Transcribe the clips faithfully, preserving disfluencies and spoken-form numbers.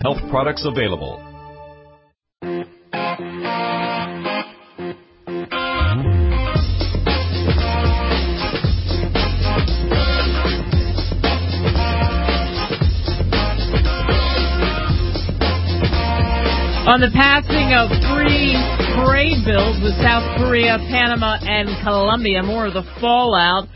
health products available. On the passing of three trade bills with South Korea, Panama, and Colombia, more of the fallout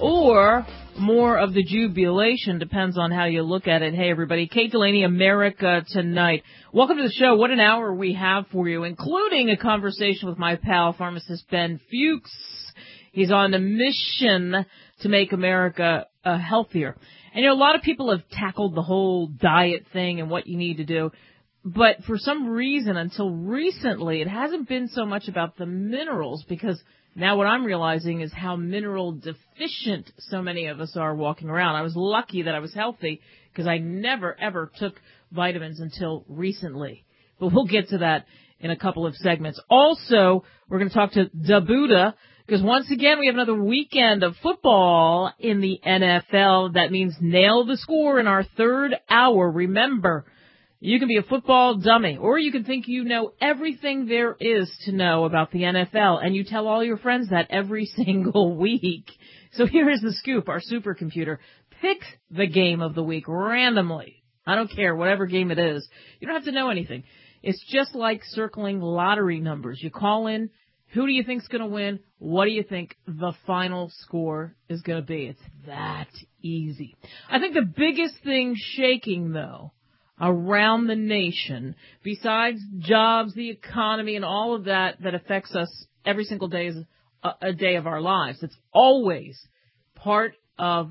or more of the jubilation depends on how you look at it. Hey, everybody. Kate Delaney, America Tonight. Welcome to the show. What an hour we have for you, including a conversation with my pal, pharmacist Ben Fuchs. He's on a mission to make America uh, healthier. And, you know, a lot of people have tackled the whole diet thing and what you need to do. But for some reason, until recently, it hasn't been so much about the minerals, because now what I'm realizing is how mineral deficient so many of us are walking around. I was lucky that I was healthy because I never, ever took vitamins until recently. But we'll get to that in a couple of segments. Also, we're going to talk to Dabuda, because once again, we have another weekend of football in the N F L. That means nail the score in our third hour. Remember, you can be a football dummy, or you can think you know everything there is to know about the N F L, and you tell all your friends that every single week. So here is the scoop. Our supercomputer picks the game of the week randomly. I don't care, whatever game it is. You don't have to know anything. It's just like circling lottery numbers. You call in, who do you think's going to win? What do you think the final score is going to be? It's that easy. I think the biggest thing shaking, though, around the nation, besides jobs, the economy, and all of that that affects us every single day is a, a day of our lives. It's always part of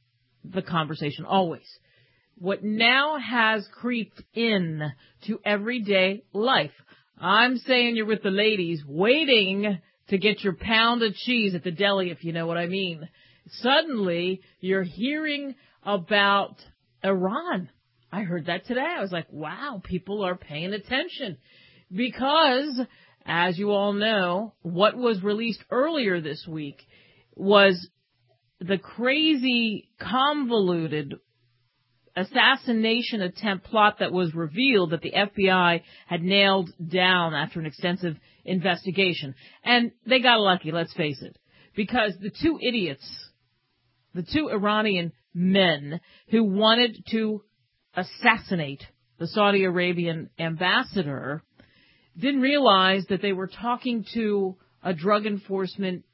the conversation, always. What now has creeped in to everyday life. I'm saying you're with the ladies waiting to get your pound of cheese at the deli, if you know what I mean. Suddenly, you're hearing about Iran. I heard that today. I was like, wow, people are paying attention. Because, as you all know, what was released earlier this week was the crazy, convoluted assassination attempt plot that was revealed that the F B I had nailed down after an extensive investigation. And they got lucky, let's face it, because the two idiots, the two Iranian men who wanted to assassinate the Saudi Arabian ambassador didn't realize that they were talking to a drug enforcement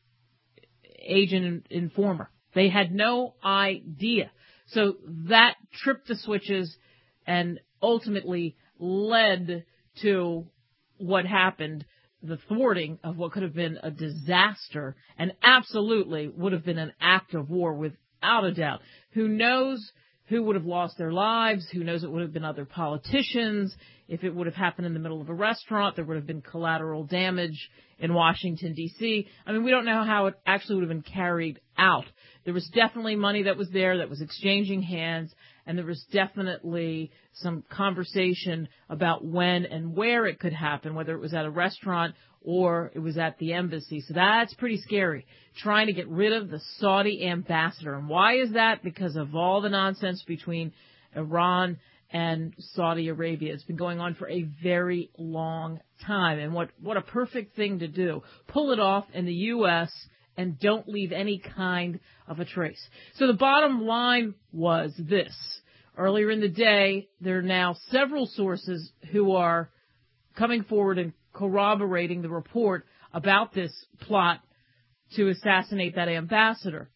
agent informer. They had no idea. So that tripped the switches and ultimately led to what happened, the thwarting of what could have been a disaster and absolutely would have been an act of war without a doubt. Who knows who would have lost their lives? Who knows it would have been other politicians? If it would have happened in the middle of a restaurant, there would have been collateral damage in Washington, D C I mean, we don't know how it actually would have been carried out. There was definitely money that was there that was exchanging hands, and there was definitely some conversation about when and where it could happen, whether it was at a restaurant or it was at the embassy. So that's pretty scary, trying to get rid of the Saudi ambassador. And why is that? Because of all the nonsense between Iran and Saudi Arabia. It's been going on for a very long time. And what, what a perfect thing to do. Pull it off in the U S and don't leave any kind of a trace. So the bottom line was this. Earlier in the day, there are now several sources who are coming forward and corroborating the report about this plot to assassinate that ambassador.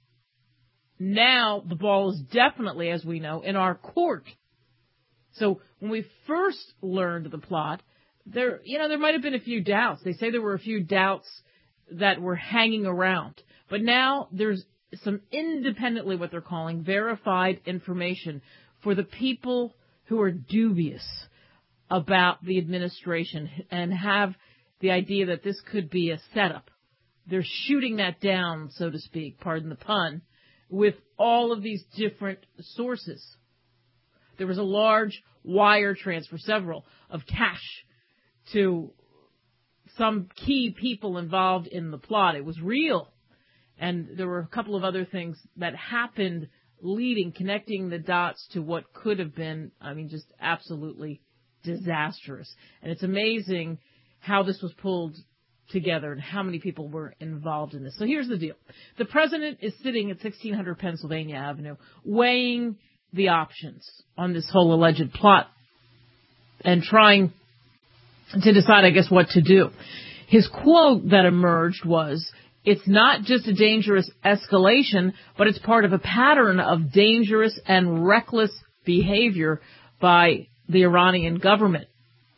Now the ball is definitely, as we know, in our court. So when we first learned the plot, there, you know, there might have been a few doubts. They say there were a few doubts that were hanging around. But now there's some independently, what they're calling, verified information for the people who are dubious about the administration and have the idea that this could be a setup. They're shooting that down, so to speak, pardon the pun, with all of these different sources. There was a large wire transfer, several, of cash to some key people involved in the plot. It was real. And there were a couple of other things that happened leading, connecting the dots to what could have been, I mean, just absolutely disastrous. And it's amazing how this was pulled together and how many people were involved in this. So here's the deal. The president is sitting at sixteen hundred Pennsylvania Avenue, weighing the options on this whole alleged plot and trying to decide, I guess, what to do. His quote that emerged was, "It's not just a dangerous escalation, but it's part of a pattern of dangerous and reckless behavior by the Iranian government."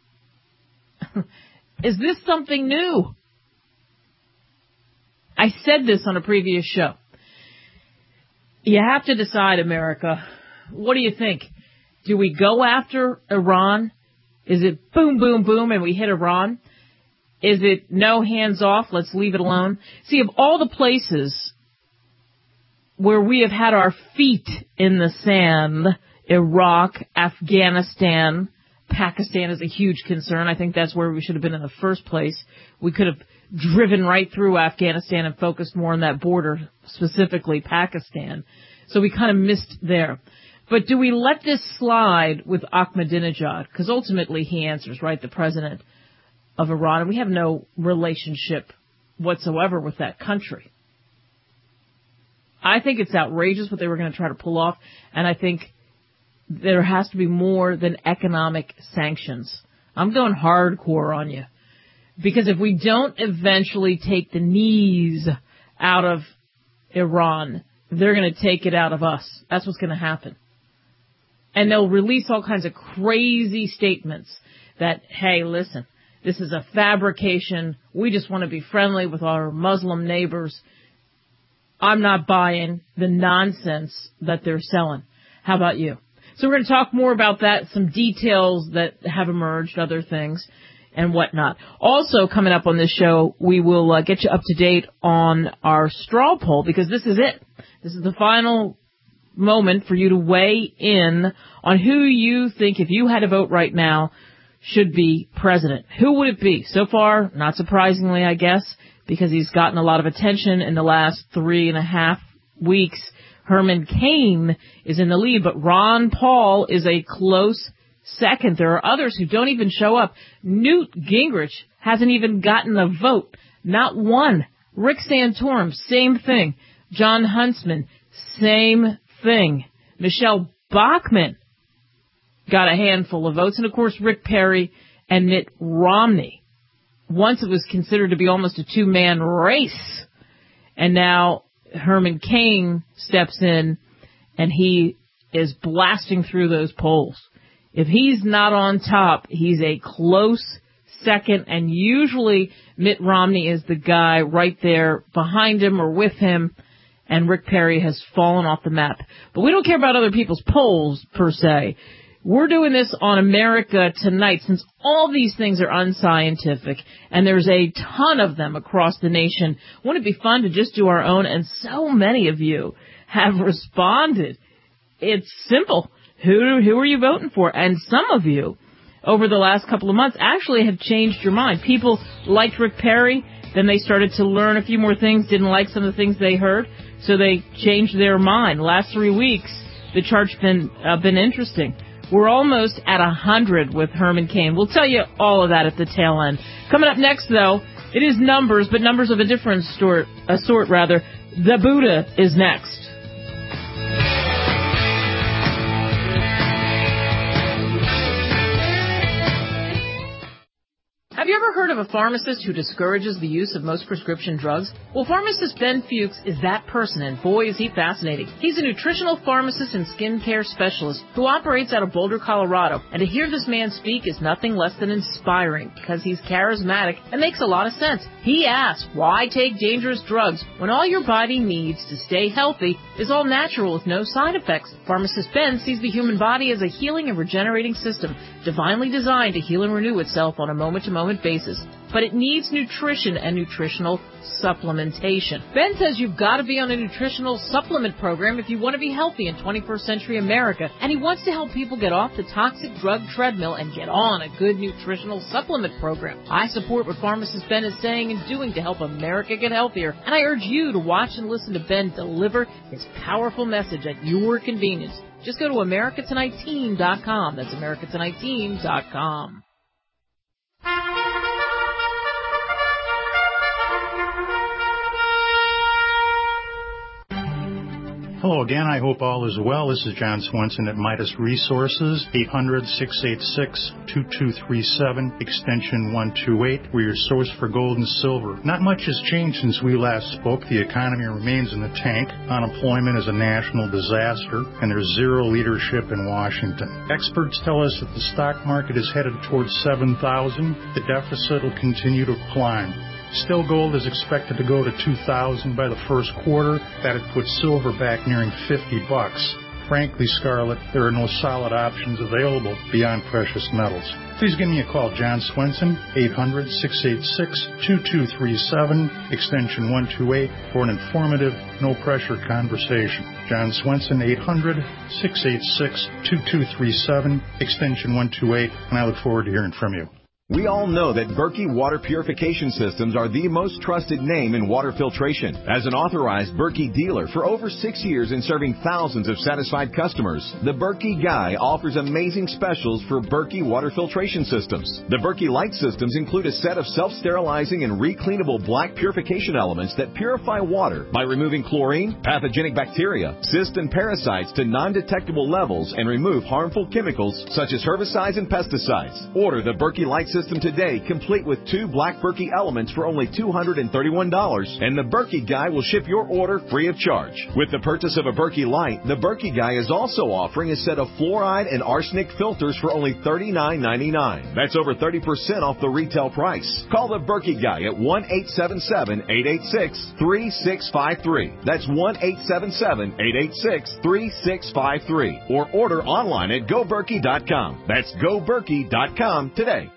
Is this something new? I said this on a previous show. You have to decide, America. What do you think? Do we go after Iran? Is it boom, boom, boom, and we hit Iran? Is it no, hands off, let's leave it alone? See, of all the places where we have had our feet in the sand, Iraq, Afghanistan, Pakistan is a huge concern. I think that's where we should have been in the first place. We could have driven right through Afghanistan and focused more on that border, specifically Pakistan. So we kind of missed there. But do we let this slide with Ahmadinejad? Because ultimately he answers, right, the president of Iran, and we have no relationship whatsoever with that country. I think it's outrageous what they were going to try to pull off, and I think there has to be more than economic sanctions. I'm going hardcore on you. Because if we don't eventually take the knees out of Iran, they're going to take it out of us. That's what's going to happen. And they'll release all kinds of crazy statements that, hey, listen, this is a fabrication. We just want to be friendly with our Muslim neighbors. I'm not buying the nonsense that they're selling. How about you? So we're going to talk more about that, some details that have emerged, other things, and whatnot. Also, coming up on this show, we will uh, get you up to date on our straw poll, because this is it. This is the final moment for you to weigh in on who you think, if you had to vote right now, should be president. Who would it be? So far, not surprisingly, I guess, because he's gotten a lot of attention in the last three and a half weeks. Herman Cain is in the lead, but Ron Paul is a close second. There are others who don't even show up. Newt Gingrich hasn't even gotten a vote. Not one. Rick Santorum, same thing. John Huntsman, same thing. Michelle Bachmann got a handful of votes. And, of course, Rick Perry and Mitt Romney. Once it was considered to be almost a two-man race. And now Herman Cain steps in, and he is blasting through those polls. If he's not on top, he's a close second, and usually Mitt Romney is the guy right there behind him or with him, and Rick Perry has fallen off the map. But we don't care about other people's polls, per se. We're doing this on America Tonight, since all these things are unscientific, and there's a ton of them across the nation. Wouldn't it be fun to just do our own? And so many of you have responded. It's simple. Who, who are you voting for? And some of you, over the last couple of months, actually have changed your mind. People liked Rick Perry, then they started to learn a few more things, didn't like some of the things they heard, so they changed their mind. Last three weeks, the chart's been, uh, been interesting. We're almost at one hundred with Herman Cain. We'll tell you all of that at the tail end. Coming up next, though, it is numbers, but numbers of a different sort, a sort rather. The Buddha is next. Have you ever heard of a pharmacist who discourages the use of most prescription drugs? Well, pharmacist Ben Fuchs is that person, and boy, is he fascinating. He's a nutritional pharmacist and skincare specialist who operates out of Boulder, Colorado. And to hear this man speak is nothing less than inspiring, because he's charismatic and makes a lot of sense. He asks, why take dangerous drugs when all your body needs to stay healthy is all natural with no side effects? Pharmacist Ben sees the human body as a healing and regenerating system, divinely designed to heal and renew itself on a moment-to-moment basis. but it needs nutrition and nutritional supplementation. Ben says you've got to be on a nutritional supplement program if you want to be healthy in twenty-first century America, and he wants to help people get off the toxic drug treadmill and get on a good nutritional supplement program. I support what pharmacist Ben is saying and doing to help America get healthier, and I urge you to watch and listen to Ben deliver his powerful message at your convenience. Just go to America Tonight Team dot com. That's America Tonight Team dot com. Hello again. I hope all is well. This is John Swenson at Midas Resources, eight hundred, six eight six, two two three seven, extension one two eight. We're your source for gold and silver. Not much has changed since we last spoke. The economy remains in the tank. Unemployment is a national disaster, and there's zero leadership in Washington. Experts tell us that the stock market is headed towards seven thousand. The deficit will continue to climb. Still, gold is expected to go to two thousand by the first quarter. That'd put silver back nearing fifty bucks. Frankly, Scarlett, there are no solid options available beyond precious metals. Please give me a call, John Swenson, eight hundred, six eight six, two two three seven, extension one two eight, for an informative, no-pressure conversation. John Swenson, eight hundred, six eight six, two two three seven, extension one two eight, and I look forward to hearing from you. We all know that Berkey Water Purification Systems are the most trusted name in water filtration. As an authorized Berkey dealer for over six years and serving thousands of satisfied customers, the Berkey Guy offers amazing specials for Berkey Water Filtration Systems. The Berkey Light Systems include a set of self-sterilizing and recleanable black purification elements that purify water by removing chlorine, pathogenic bacteria, cysts, and parasites to non-detectable levels and remove harmful chemicals such as herbicides and pesticides. Order the Berkey Light System today, complete with two black Berkey elements for only two hundred thirty-one dollars, and the Berkey Guy will ship your order free of charge. With the purchase of a Berkey Light, the Berkey Guy is also offering a set of fluoride and arsenic filters for only thirty-nine ninety-nine. That's over thirty percent off the retail price. Call the Berkey Guy at one eight seven seven, eight eight six, three six five three. That's one eight seven seven, eight eight six, three six five three. Or order online at go berkey dot com. That's go berkey dot com today.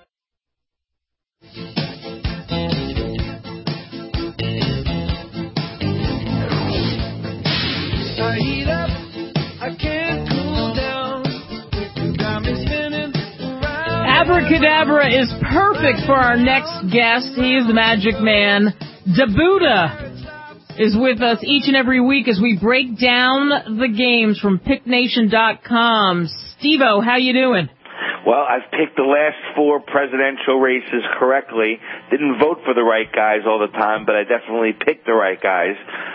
I heat up, I can't cool down. You got me spinning around. Abracadabra is perfect for our next guest. He is the magic man. Dabuda is with us each and every week as we break down the games from pick nation dot com. Steve-O, how you doing? Well, I've picked the last four presidential races correctly. Didn't vote for the right guys all the time, but I definitely picked the right guys.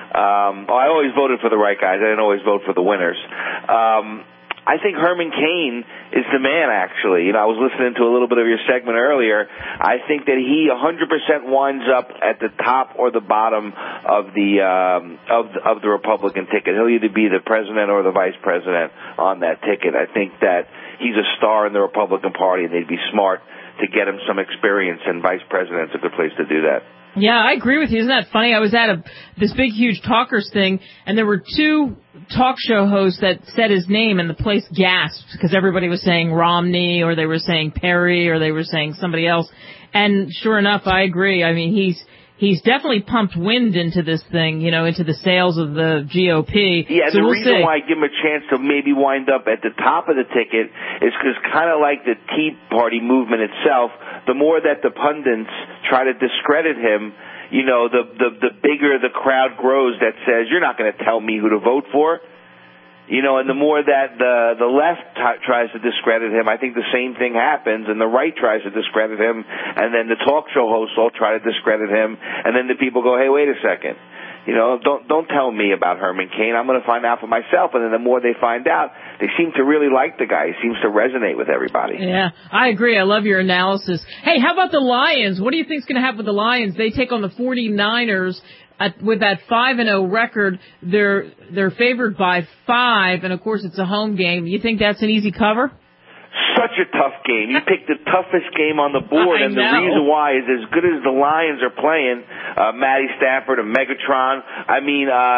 Um, oh, I always voted for the right guys. I didn't always vote for the winners. Um, I think Herman Cain is the man, actually. You know, I was listening to a little bit of your segment earlier. I think that he one hundred percent winds up at the top or the bottom of the um, of the, of the Republican ticket. He'll either be the president or the vice president on that ticket. I think that he's a star in the Republican Party, and they'd be smart to get him some experience, and vice president's a good place to do that. Yeah, I agree with you. Isn't that funny? I was at a this big, huge talkers thing, and there were two talk show hosts that said his name, and the place gasped because everybody was saying Romney, or they were saying Perry, or they were saying somebody else. And sure enough, I agree. I mean, he's he's definitely pumped wind into this thing, you know, into the sails of the G O P. Yeah, and so the we'll reason see. why I give him a chance to maybe wind up at the top of the ticket is because kind of like the Tea Party movement itself, the more that the pundits try to discredit him, you know, the, the, the bigger the crowd grows that says, you're not going to tell me who to vote for. You know, and the more that the the left t- tries to discredit him, I think the same thing happens, and the right tries to discredit him, and then the talk show hosts all try to discredit him, and then the people go, hey, wait a second. You know, don't don't tell me about Herman Cain. I'm going to find out for myself. And then the more they find out, they seem to really like the guy. He seems to resonate with everybody. Yeah, I agree. I love your analysis. Hey, how about the Lions? What do you think's going to happen with the Lions? They take on the forty-niners. At, with that five and oh record, they're they're favored by five, and of course it's a home game. You think that's an easy cover? Such a tough game. You picked the toughest game on the board, I and know. the reason why is as good as the Lions are playing, uh, Matty Stafford and Megatron. I mean, uh,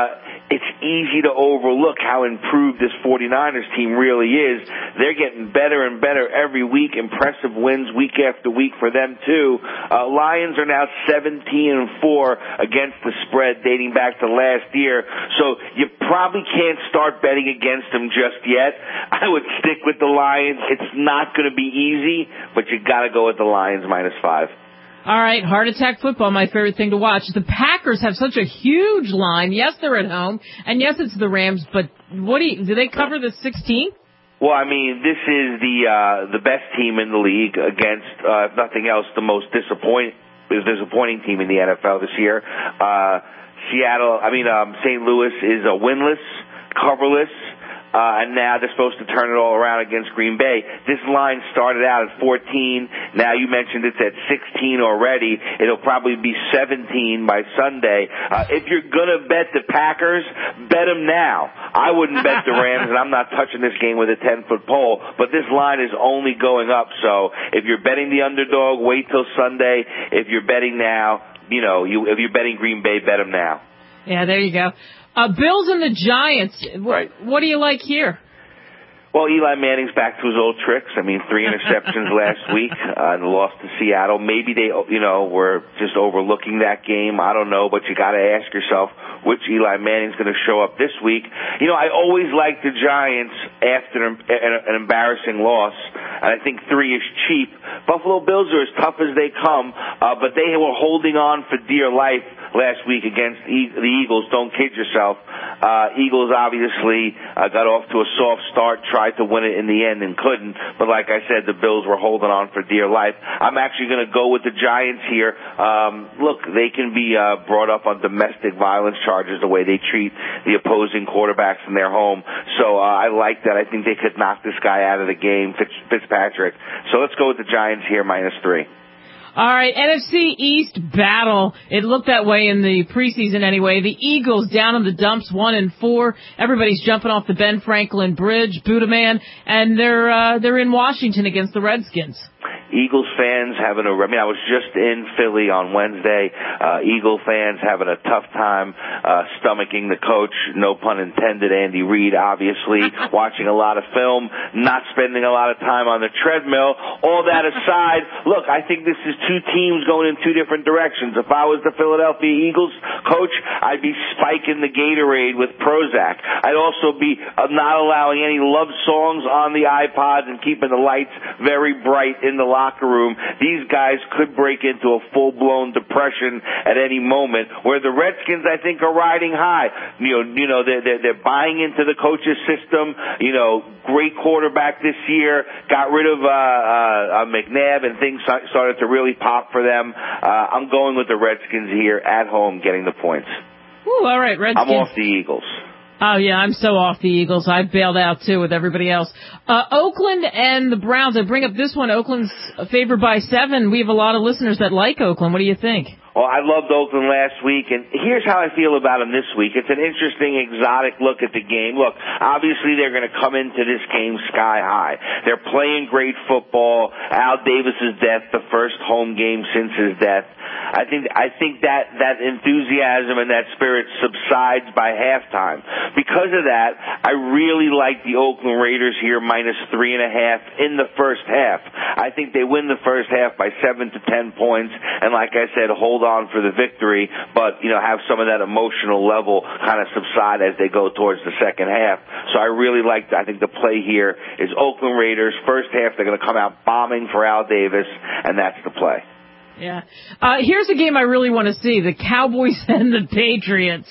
it's easy to overlook how improved this 49ers team really is. They're getting better and better every week. Impressive wins week after week for them, too. Uh, Lions are now seventeen and four against the spread dating back to last year. So you probably can't start betting against them just yet. I would stick with the Lions. It's not going to be easy, but you got to go with the Lions minus five. All right, Heart Attack Football, my favorite thing to watch. The Packers have such a huge line. Yes, they're at home, and yes, it's the Rams, but what do you, do they cover the sixteen? Well, I mean, this is the uh, the best team in the league against, uh, if nothing else, the most disappoint, disappointing team in the N F L this year. Uh, Seattle, I mean, um, Saint Louis is a winless, coverless, Uh, and now they're supposed to turn it all around against Green Bay. This line started out at fourteen. Now you mentioned it's at sixteen already. It'll probably be seventeen by Sunday. Uh, if you're going to bet the Packers, bet them now. I wouldn't bet the Rams, and I'm not touching this game with a ten-foot pole. But this line is only going up. So if you're betting the underdog, wait till Sunday. If you're betting now, you know, you, if you're betting Green Bay, bet them now. Yeah, there you go. Uh, Bills and the Giants. Right. What do you like here? Well, Eli Manning's back to his old tricks. I mean, three interceptions last week uh, and lost to Seattle. Maybe they, you know, were just overlooking that game. I don't know, but you got to ask yourself which Eli Manning's going to show up this week. You know, I always like the Giants after an, an embarrassing loss, and I think three is cheap. Buffalo Bills are as tough as they come, uh, but they were holding on for dear life last week against e- the Eagles. Don't kid yourself. Uh, Eagles obviously uh, got off to a soft start, tried to win it in the end and couldn't. But like I said, the Bills were holding on for dear life. I'm actually going to go with the Giants here. Um, look, they can be uh, brought up on domestic violence charges the way they treat the opposing quarterbacks in their home. So uh, I like that. I think they could knock this guy out of the game, Fitz, Fitzpatrick. So let's go with the Giants here, minus three. All right, N F C East battle. It looked that way in the preseason anyway. The Eagles down in the dumps, one and four. Everybody's jumping off the Ben Franklin Bridge, Buddha Man, and they're uh, they're in Washington against the Redskins. Eagles fans having a, I mean, I was just in Philly on Wednesday. Uh, Eagle fans having a tough time uh, stomaching the coach, no pun intended, Andy Reid, obviously, watching a lot of film, not spending a lot of time on the treadmill. All that aside, look, I think this is two teams going in two different directions. If I was the Philadelphia Eagles coach, I'd be spiking the Gatorade with Prozac. I'd also be uh, not allowing any love songs on the iPods and keeping the lights very bright in the locker room. These guys could break into a full-blown depression at any moment, where the Redskins, I think, are riding high. You know, you know, they're, they're, they're buying into the coach's system. You know, great quarterback this year, got rid of uh, uh, McNabb, and things started to really pop for them. Uh, I'm going with the Redskins here at home, getting the points. Ooh, all right, Redskins. I'm off the Eagles. Oh, yeah, I'm so off the Eagles. I bailed out, too, with everybody else. Uh, Oakland and the Browns. I bring up this one. Oakland's favored by seven. We have a lot of listeners that like Oakland. What do you think? Well, I loved Oakland last week, and here's how I feel about them this week. It's an interesting, exotic look at the game. Look, obviously they're going to come into this game sky high. They're playing great football. Al Davis's death, the first home game since his death. I think I think that that enthusiasm and that spirit subsides by halftime. Because of that, I really like the Oakland Raiders here, minus three and a half in the first half. I think they win the first half by seven to ten points, and like I said, hold on for the victory, but, you know, have some of that emotional level kind of subside as they go towards the second half. So I really like, I think the play here is Oakland Raiders. First half, they're going to come out bombing for Al Davis, and that's the play. Yeah. Uh, here's a game I really want to see, the Cowboys and the Patriots.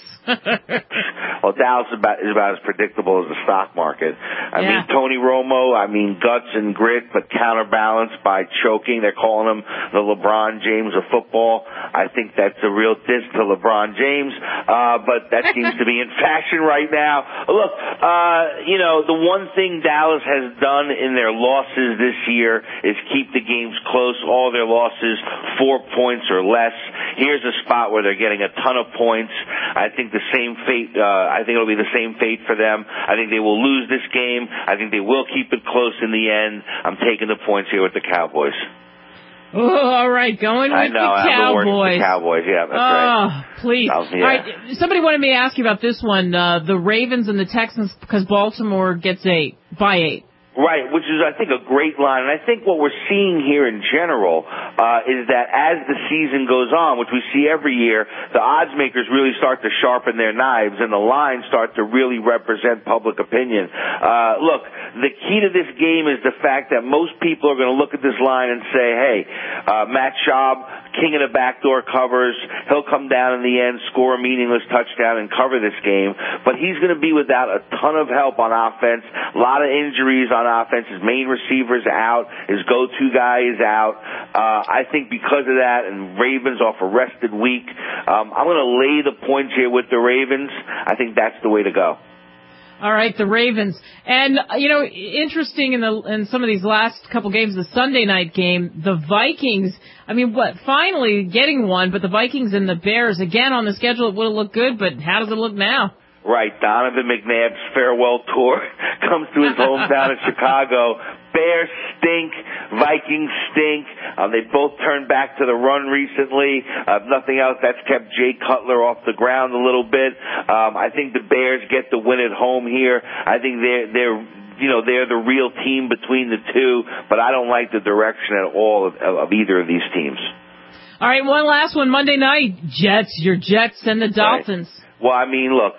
Well, Dallas is about, is about as predictable as the stock market. I yeah. mean, Tony Romo, I mean, guts and grit, but counterbalanced by choking. They're calling him the LeBron James of football. I think that's a real diss to LeBron James, uh, but that seems to be in fashion right now. Look, uh, you know, the one thing Dallas has done in their losses this year is keep the games close. All their losses, four points or less. Here's a spot where they're getting a ton of points. I think the same fate, uh, I think it'll be the same fate for them. I think they will lose this game. I think they will keep it close in the end. I'm taking the points here with the Cowboys. Oh, all right, going with I know, the I'm the worst with Cowboys. the Cowboys, yeah, that's oh, right. please. Oh, yeah. All right, somebody wanted me to ask you about this one, uh, the Ravens and the Texans, because Baltimore gets eight, by eight. Right, which is, I think, a great line. And I think what we're seeing here in general uh, is that as the season goes on, which we see every year, the odds makers really start to sharpen their knives and the lines start to really represent public opinion. Uh, look, the key to this game is the fact that most people are going to look at this line and say, hey, uh, Matt Schaub, king of the backdoor covers, he'll come down in the end, score a meaningless touchdown, and cover this game. But he's going to be without a ton of help on offense, a lot of injuries on offense. His main receiver's out. His go-to guy is out. Uh, I think because of that, and Ravens off a rested week, um, I'm going to lay the points here with the Ravens. I think that's the way to go. All right, the Ravens. And, you know, interesting in the in some of these last couple games, the Sunday night game, the Vikings, I mean, what, finally getting one, but the Vikings and the Bears, again, on the schedule, it would have looked good, but how does it look now? Right, Donovan McNabb's farewell tour comes to his hometown in Chicago. Bears stink, Vikings stink. Um, they both turned back to the run recently. Uh, if nothing else, that's kept Jay Cutler off the ground a little bit. Um, I think the Bears get the win at home here. I think they're they're you know they're the real team between the two, but I don't like the direction at all of, of either of these teams. All right, one last one, Monday night, Jets, your Jets and the Dolphins. Right. Well, I mean, look, uh,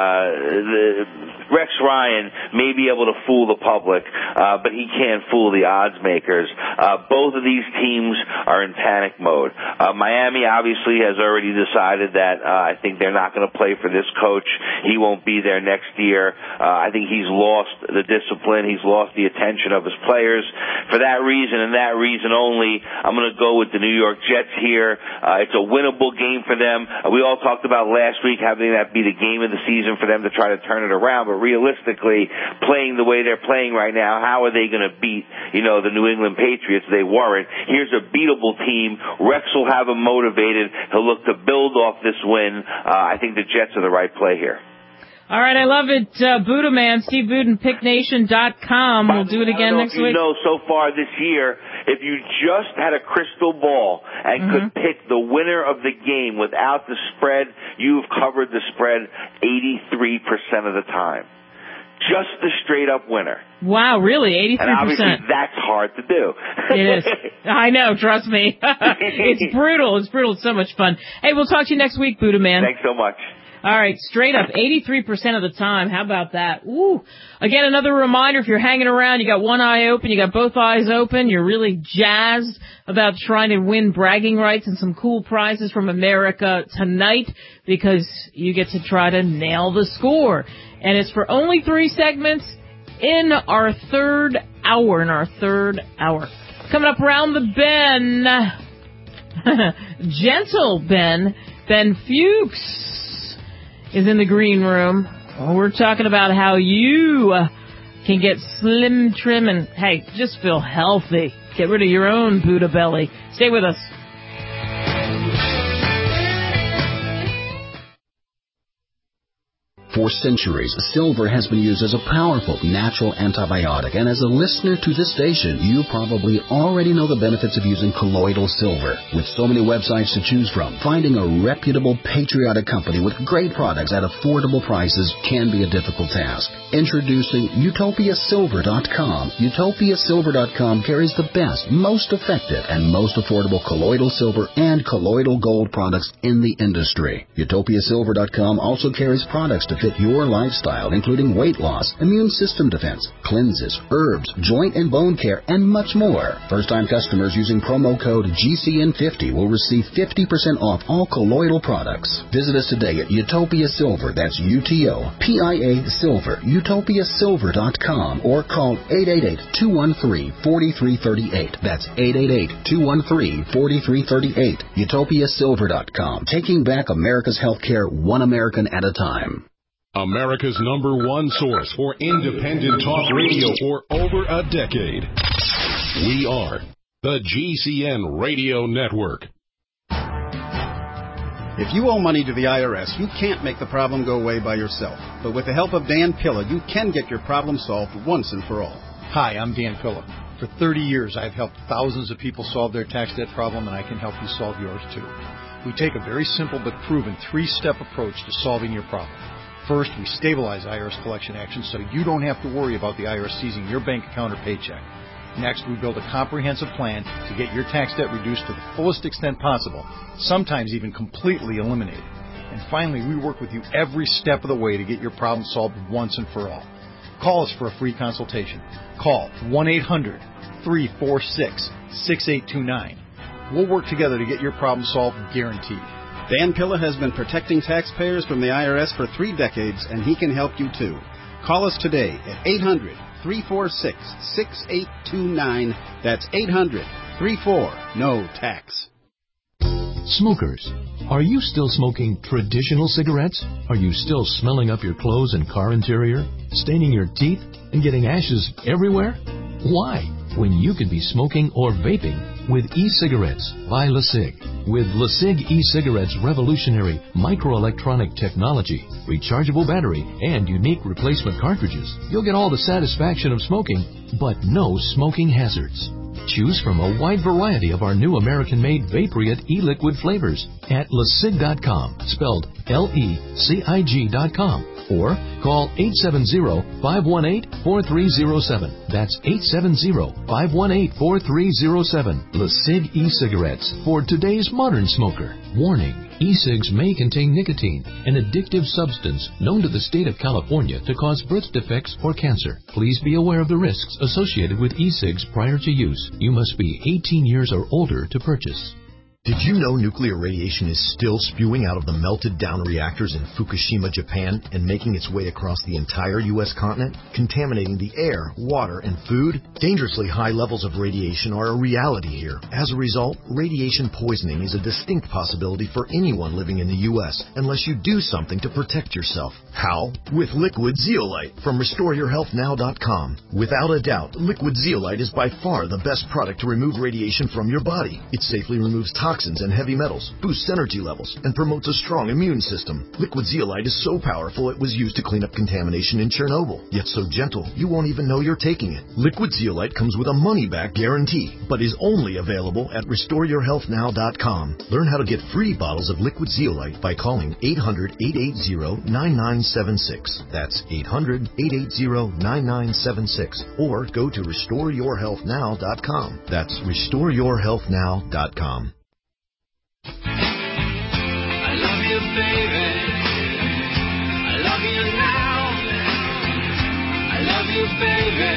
the, Rex Ryan may be able to fool the public, uh, but he can't fool the odds makers. Uh, both of these teams are in panic mode. Uh, Miami obviously has already decided that, uh, I think they're not going to play for this coach. He won't be there next year. Uh, I think he's lost the discipline. He's lost the attention of his players. For that reason and that reason only, I'm going to go with the New York Jets here. Uh, it's a winnable game for them. Uh, we all talked about last week having that be the game of the season for them to try to turn it around. But realistically, playing the way they're playing right now, how are they going to beat, you know, the New England Patriots? They weren't. Here's a beatable team. Rex will have them motivated. He'll look to build off this win. Uh, I think the Jets are the right play here. All right, I love it. Uh, Buddha Man, Steve Budin, pick nation dot com. We'll do it again next week. You know, so far this year, if you just had a crystal ball and mm-hmm. could pick the winner of the game without the spread, you've covered the spread eighty-three percent of the time. Just the straight-up winner. Wow, really? eighty-three percent. And obviously that's hard to do. It is. I know, trust me. It's brutal. It's brutal. It's so much fun. Hey, we'll talk to you next week, Buddha Man. Thanks so much. All right, straight up, eighty-three percent of the time. How about that? Ooh. Again, another reminder, if you're hanging around, you got one eye open, you got both eyes open, you're really jazzed about trying to win bragging rights and some cool prizes from America tonight because you get to try to nail the score. And it's for only three segments in our third hour, in our third hour. Coming up around the Ben, gentle Ben, Ben Fuchs is in the green room. We're talking about how you uh, can get slim, trim, and, hey, just feel healthy. Get rid of your own Buddha belly. Stay with us. For centuries, silver has been used as a powerful natural antibiotic, and as a listener to this station, you probably already know the benefits of using colloidal silver. With so many websites to choose from, finding a reputable, patriotic company with great products at affordable prices can be a difficult task. Introducing Utopia Silver dot com. Utopia Silver dot com carries the best, most effective, and most affordable colloidal silver and colloidal gold products in the industry. Utopia Silver dot com also carries products to fit your lifestyle, including weight loss, immune system defense, cleanses, herbs, joint and bone care, and much more. First-time customers using promo code G C N fifty will receive fifty percent off all colloidal products. Visit us today at Utopia Silver, that's U T O P I A Silver, Utopia Silver dot com, or call eight eight eight, two one three, four three three eight. That's eight eight eight, two one three, four three three eight. Utopia Silver dot com, taking back America's healthcare one American at a time. America's number one source for independent talk radio for over a decade. We are the G C N Radio Network. If you owe money to the I R S, you can't make the problem go away by yourself. But with the help of Dan Pilla, you can get your problem solved once and for all. Hi, I'm Dan Pilla. For thirty years, I've helped thousands of people solve their tax debt problem, and I can help you solve yours too. We take a very simple but proven three-step approach to solving your problem. First, we stabilize I R S collection actions so you don't have to worry about the I R S seizing your bank account or paycheck. Next, we build a comprehensive plan to get your tax debt reduced to the fullest extent possible, sometimes even completely eliminated. And finally, we work with you every step of the way to get your problem solved once and for all. Call us for a free consultation. Call one eight hundred, three four six, six eight two nine. We'll work together to get your problem solved, guaranteed. Dan Pilla has been protecting taxpayers from the I R S for three decades, and he can help you too. Call us today at eight hundred, three four six, six eight two nine. That's eight hundred, three four, N O tax. Smokers, are you still smoking traditional cigarettes? Are you still smelling up your clothes and car interior, staining your teeth, and getting ashes everywhere? Why, when you could be smoking or vaping with e-cigarettes by LeSig? With LeSig e-cigarettes' revolutionary microelectronic technology, rechargeable battery, and unique replacement cartridges, you'll get all the satisfaction of smoking, but no smoking hazards. Choose from a wide variety of our new American-made Vaporite e-liquid flavors at lesig dot com, spelled L E C I G dot com, or call eight seven zero, five one eight, four three zero seven. That's eight seven zero, five one eight, four three zero seven. LeSig e-cigarettes for today's modern smoker. Warning, e-cigs may contain nicotine, an addictive substance known to the state of California to cause birth defects or cancer. Please be aware of the risks associated with e-cigs prior to use. You must be eighteen years or older to purchase. Did you know nuclear radiation is still spewing out of the melted-down reactors in Fukushima, Japan, and making its way across the entire U S continent, contaminating the air, water, and food? Dangerously high levels of radiation are a reality here. As a result, radiation poisoning is a distinct possibility for anyone living in the U S, unless you do something to protect yourself. How? With Liquid Zeolite from restore your health now dot com. Without a doubt, Liquid Zeolite is by far the best product to remove radiation from your body. It safely removes toxins Toxins and heavy metals, boosts energy levels, and promotes a strong immune system. Liquid Zeolite is so powerful it was used to clean up contamination in Chernobyl, yet so gentle you won't even know you're taking it. Liquid Zeolite comes with a money-back guarantee, but is only available at restore your health now dot com. Learn how to get free bottles of Liquid Zeolite by calling eight hundred, eight eight zero, nine nine seven six. That's eight hundred, eight eight zero, nine nine seven six. Or go to restore your health now dot com. That's restore your health now dot com. I love you, baby. I love you now. I love you, baby.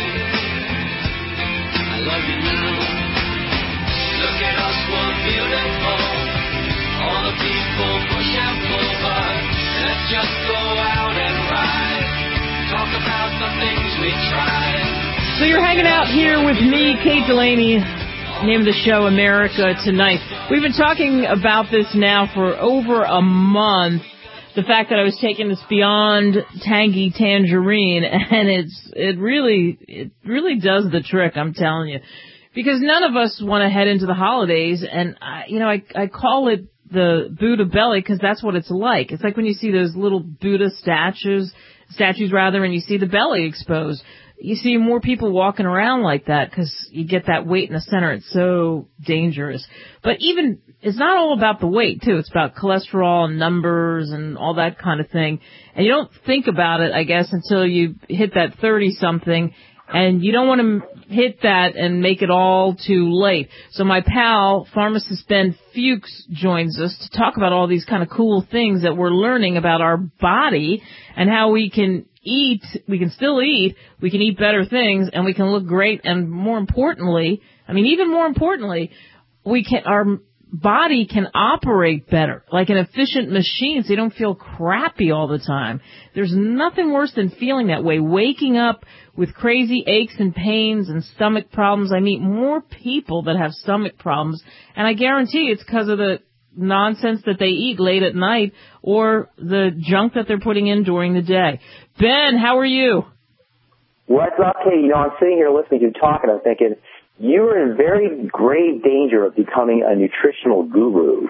I love you now. Look at us, we're beautiful. All the people push and pull, but let's just go out and ride. Talk about the things we tried. So you're hanging out here with me, Kate Delaney. Name of the show, America Tonight. We've been talking about this now for over a month. The fact that I was taking this Beyond Tangy Tangerine, and it's it really it really does the trick, I'm telling you. Because none of us want to head into the holidays, and I, you know, I I call it the Buddha belly because that's what it's like. It's like when you see those little Buddha statues, statues rather, and you see the belly exposed. You see more people walking around like that because you get that weight in the center. It's so dangerous. But even, it's not all about the weight, too. It's about cholesterol and numbers and all that kind of thing. And you don't think about it, I guess, until you hit that thirty-something. And you don't want to hit that and make it all too late. So my pal, pharmacist Ben Fuchs, joins us to talk about all these kind of cool things that we're learning about our body and how we can eat, we can still eat, we can eat better things, and we can look great, and more importantly, I mean, even more importantly, we can, our body can operate better, like an efficient machine, so you don't feel crappy all the time. There's nothing worse than feeling that way, waking up with crazy aches and pains and stomach problems. I meet more people that have stomach problems, and I guarantee it's because of the nonsense that they eat late at night or the junk that they're putting in during the day. Ben, how are you? What's up, Kate? You know, I'm sitting here listening to you talking. I'm thinking, you're in very grave danger of becoming a nutritional guru.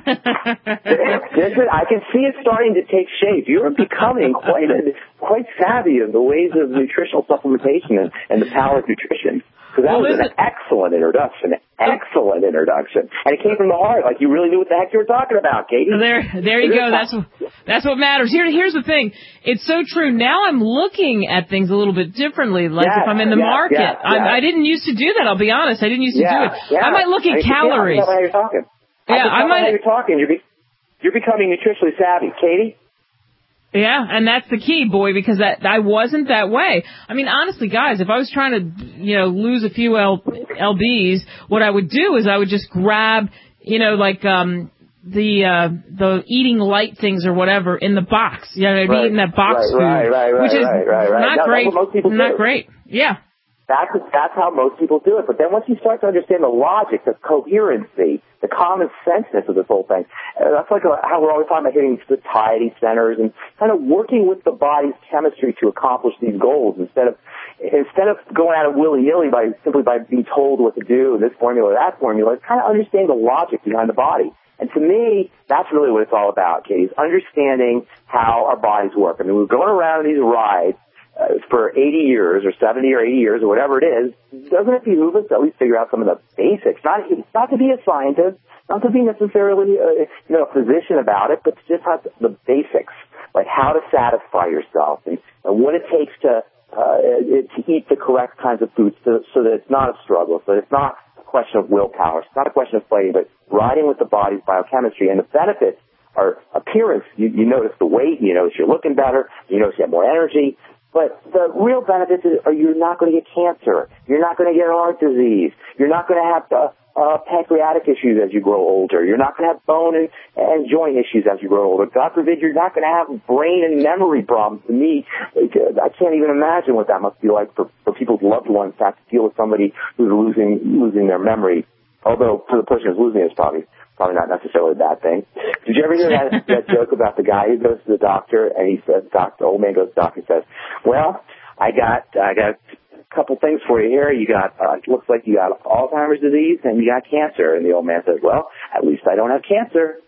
This is, I can see it starting to take shape. You're becoming quite a, quite savvy of the ways of nutritional supplementation and, and the power of nutrition. So that well, was an excellent introduction, excellent introduction. And it came from the heart, like you really knew what the heck you were talking about, Katie. There, there you go. That's that's what matters. Here, here's the thing. It's so true. Now I'm looking at things a little bit differently. Like yes, if I'm in the yes, market, yes, yes. I, I didn't used to do that. I'll be honest. I didn't used to yeah, do it. Yeah. I might look at I calories. I can tell how you're talking. I yeah, can tell I might. How you're talking. You're, be, you're becoming nutritionally savvy, Katie. Yeah, and that's the key, boy, because that I wasn't that way. I mean, honestly, guys, if I was trying to, you know, lose a few L, lbs, what I would do is I would just grab, you know, like um the uh the eating light things or whatever in the box. You know, I'd right, be eating that box right, food, right, right, right, which is right, right, right. not no, great. That's what most people not do. great. Yeah. That's, that's how most people do it. But then once you start to understand the logic, the coherency, the common senseness of this whole thing, uh, that's like a, how we're always talking about hitting satiety centers and kind of working with the body's chemistry to accomplish these goals instead of instead of going at it willy-nilly by simply by being told what to do, this formula or that formula. It's kind of understanding the logic behind the body. And to me, that's really what it's all about, Katie, is understanding how our bodies work. I mean, we're going around these rides Uh, for eighty years or seventy or eighty years or whatever it is, doesn't it behoove us to at least figure out some of the basics? Not, not to be a scientist, not to be necessarily uh, you know, a physician about it, but to just have the basics, like how to satisfy yourself and, and what it takes to uh, to eat the correct kinds of foods so, so that it's not a struggle, so that it's not a question of willpower, it's not a question of fighting, but riding with the body's biochemistry. And the benefits are appearance. You, you notice the weight, you notice you're looking better, you notice you have more energy. But the real benefits are you're not going to get cancer. You're not going to get heart disease. You're not going to have uh, uh, pancreatic issues as you grow older. You're not going to have bone and, and joint issues as you grow older. God forbid, you're not going to have brain and memory problems. To me, I can't even imagine what that must be like for, for people's loved ones to have to deal with somebody who's losing losing their memory. Although for the person who's losing it, it's probably probably not necessarily a bad thing. Did you ever hear that, that joke about the guy who goes to the doctor and he says, doctor, old man goes to the doctor and says, well, I got, I got a couple things for you here. You got, uh, it looks like you got Alzheimer's disease and you got cancer. And the old man says, well, at least I don't have cancer.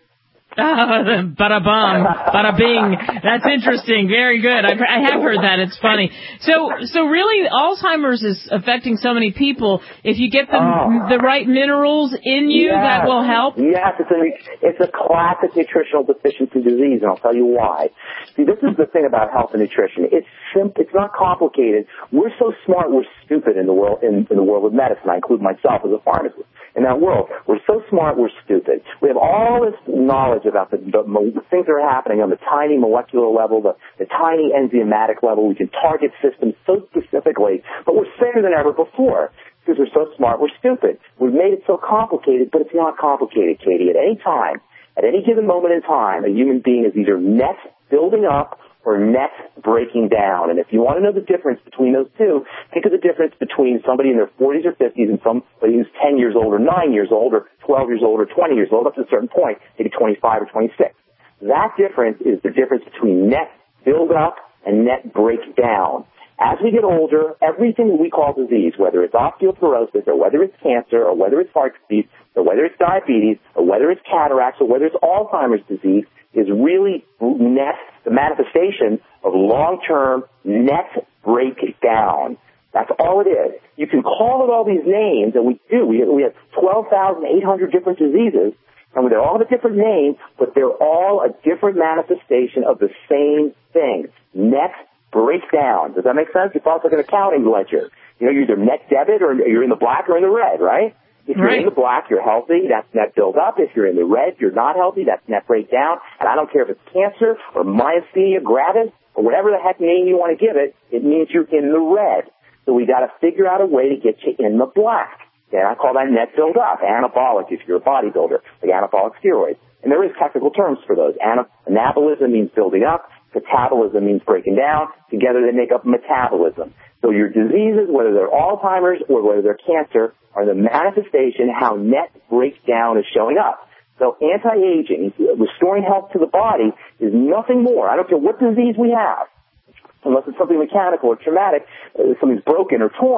Uh, bada bum, bada bing. That's interesting. Very good. I've, I have heard that. It's funny. So, so really, Alzheimer's is affecting so many people. If you get the oh. the right minerals in you, yes. that will help. Yes, it's a it's a classic nutritional deficiency disease, and I'll tell you why. See, this is the thing about health and nutrition. It's simple. It's not complicated. We're so smart, we're stupid in the world in, in the world of medicine. I include myself as a pharmacist. In that world, we're so smart, we're stupid. We have all this knowledge about the, the, the things that are happening on the tiny molecular level, the, the tiny enzymatic level. We can target systems so specifically, but we're safer than ever before because we're so smart, we're stupid. We've made it so complicated, but it's not complicated, Katie. At any time, at any given moment in time, a human being is either net building up or net breaking down. And if you want to know the difference between those two, think of the difference between somebody in their forties or fifties and somebody who's ten years old or nine years old or twelve years old or twenty years old up to a certain point, maybe twenty-five or twenty-six. That difference is the difference between net build up and net break down. As we get older, everything that we call disease, whether it's osteoporosis or whether it's cancer or whether it's heart disease or whether it's diabetes or whether it's cataracts or whether it's Alzheimer's disease, is really net, the manifestation of long-term net breakdown. That's all it is. You can call it all these names, and we do. We, we have twelve thousand eight hundred different diseases, and they're all have a different name, but they're all a different manifestation of the same thing, net breakdown. Does that make sense? It's also like an accounting ledger. You know, you're either net debit or you're in the black or in the red, right? If you're right. in the black, you're healthy. That's net build up. If you're in the red, you're not healthy. That's net breakdown. And I don't care if it's cancer or myasthenia gravis or whatever the heck name you want to give it, it means you're in the red. So we got to figure out a way to get you in the black. And I call that net build up. Anabolic if you're a bodybuilder, like anabolic steroids. And there is technical terms for those. Ana- anabolism means building up. Catabolism means breaking down. Together they make up metabolism. So your diseases, whether they're Alzheimer's or whether they're cancer, are the manifestation how net breakdown is showing up. So anti-aging, restoring health to the body, is nothing more. I don't care what disease we have, unless it's something mechanical or traumatic, uh, something's broken or torn.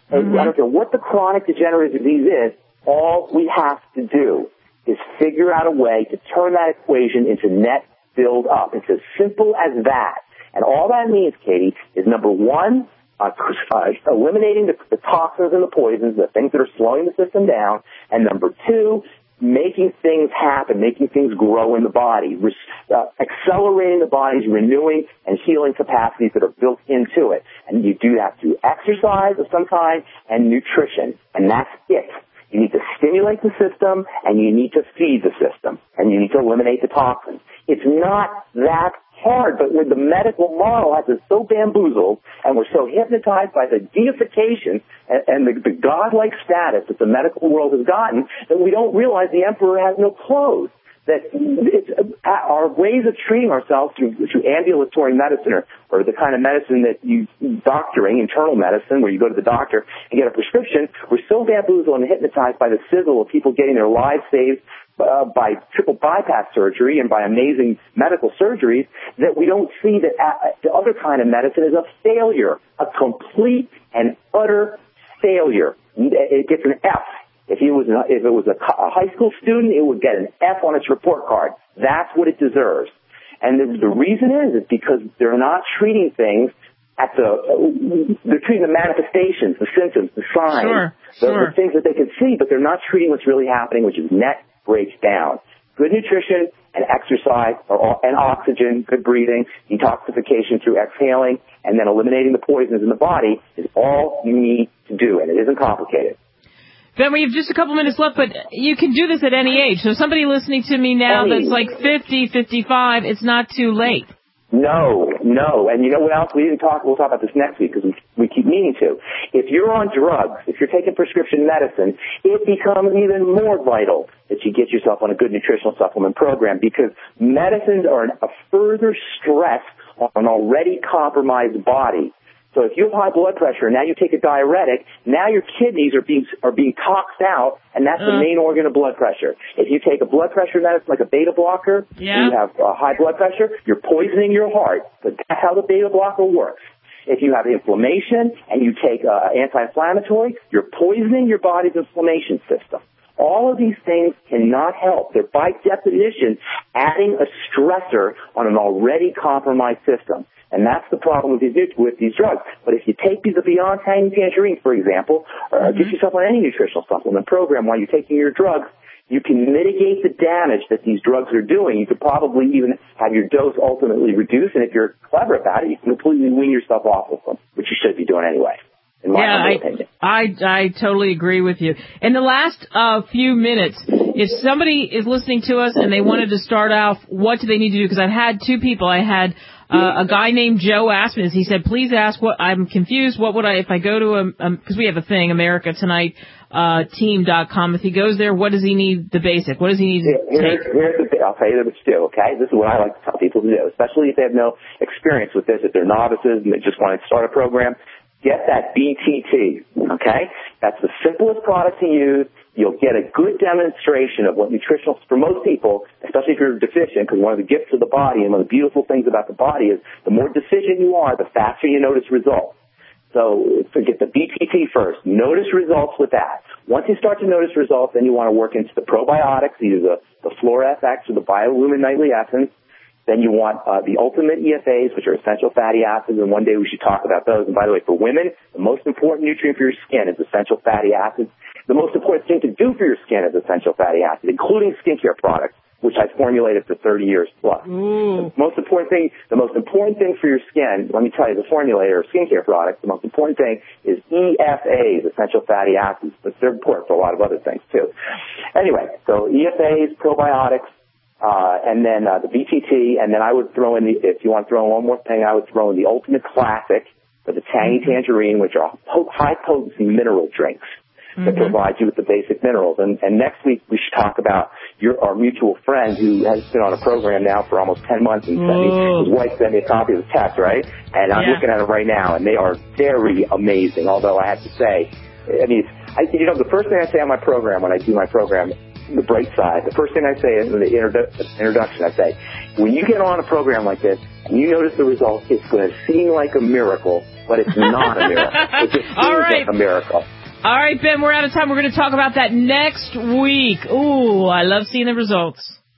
Mm-hmm. I don't care what the chronic degenerative disease is, all we have to do is figure out a way to turn that equation into net build up. It's as simple as that. And all that means, Katie, is number one, uh, uh, eliminating the, the toxins and the poisons, the things that are slowing the system down, and number two, making things happen, making things grow in the body, uh, accelerating the body's renewing and healing capacities that are built into it. And you do that through exercise of some kind and nutrition, and that's it. You need to stimulate the system, and you need to feed the system, and you need to eliminate the toxins. It's not that hard, but when the medical model has us so bamboozled, and we're so hypnotized by the deification and, and the, the godlike status that the medical world has gotten, that we don't realize the emperor has no clothes. That it's, uh, our ways of treating ourselves through, through ambulatory medicine or, or the kind of medicine that you, doctoring, internal medicine, where you go to the doctor and get a prescription, we're so bamboozled and hypnotized by the sizzle of people getting their lives saved uh, by triple bypass surgery and by amazing medical surgeries that we don't see that uh, the other kind of medicine is a failure, a complete and utter failure. It gets an F. If it was a, if it was a, a high school student, it would get an F on its report card. That's what it deserves. And the, the reason is, is because they're not treating things at the, they're treating the manifestations, the symptoms, the signs, sure, the, sure. the things that they can see, but they're not treating what's really happening, which is net breakdown. Good nutrition and exercise or, and oxygen, good breathing, detoxification through exhaling, and then eliminating the poisons in the body is all you need to do, and it isn't complicated. Ben, we have just a couple minutes left, but you can do this at any age. So somebody listening to me now that's like fifty, fifty-five, it's not too late. No, no. And you know what else? We didn't talk, we'll talk about this next week because we, we keep meaning to. If you're on drugs, if you're taking prescription medicine, it becomes even more vital that you get yourself on a good nutritional supplement program because medicines are a further stress on an already compromised body. So if you have high blood pressure and now you take a diuretic, now your kidneys are being are being toxed out, and that's uh. the main organ of blood pressure. If you take a blood pressure medicine like a beta blocker, yeah. and you have uh, high blood pressure, you're poisoning your heart. But that's how the beta blocker works. If you have inflammation and you take uh, anti-inflammatory, you're poisoning your body's inflammation system. All of these things cannot help. They're by definition adding a stressor on an already compromised system. And that's the problem with these with these drugs. But if you take the Beyond Tangy Tangerine, for example, or mm-hmm. get yourself on any nutritional supplement program while you're taking your drugs, you can mitigate the damage that these drugs are doing. You could probably even have your dose ultimately reduced. And if you're clever about it, you can completely wean yourself off of them, which you should be doing anyway. In my yeah, I, opinion. I, I totally agree with you. In the last uh, few minutes, if somebody is listening to us and they wanted to start off, what do they need to do? Because I've had two people. I had uh, a guy named Joe ask me this. He said, please ask what, I'm confused, what would I, if I go to a, because we have a thing, America Tonight, uh, team dot com. If he goes there, what does he need the basic? What does he need to here's, take? Here's the thing. I'll tell you what to do, okay? This is what I like to tell people to do, especially if they have no experience with this, if they're novices and they just want to start a program. Get that B T T, okay? That's the simplest product to use. You'll get a good demonstration of what nutritional, for most people, especially if you're deficient, because one of the gifts of the body and one of the beautiful things about the body is the more deficient you are, the faster you notice results. So, so get the B T T first. Notice results with that. Once you start to notice results, then you want to work into the probiotics, either the, the Flora F X or the BioLumin Nightly Essence. Then you want uh, the Ultimate E F As, which are essential fatty acids, and one day we should talk about those. And by the way, for women, the most important nutrient for your skin is essential fatty acids. The most important thing to do for your skin is essential fatty acids, including skincare products, which I've formulated for thirty years plus. Mm. The most important thing, the most important thing for your skin, let me tell you, the formulator of skincare products, the most important thing is E F As, essential fatty acids, but they're important for a lot of other things too. Anyway, so E F As, probiotics, Uh, and then uh, the B T T, and then I would throw in the, if you want to throw in one more thing, I would throw in the Ultimate Classic for the Tangy Tangerine, which are po- high-potency mineral drinks that mm-hmm. provide you with the basic minerals. And, and next week we should talk about your our mutual friend who has been on a program now for almost ten months, and sent me, his wife sent me a copy of the test, right? And I'm yeah. looking at it right now, and they are very amazing, although I have to say, I mean, I, you know, the first thing I say on my program when I do my program, the bright side, the first thing I say in the introdu- introduction, I say, when you get on a program like this and you notice the results, it's going to seem like a miracle, but it's not a miracle. It just seems All right. like a miracle. All right, Ben, we're out of time. We're going to talk about that next week. Ooh, I love seeing the results.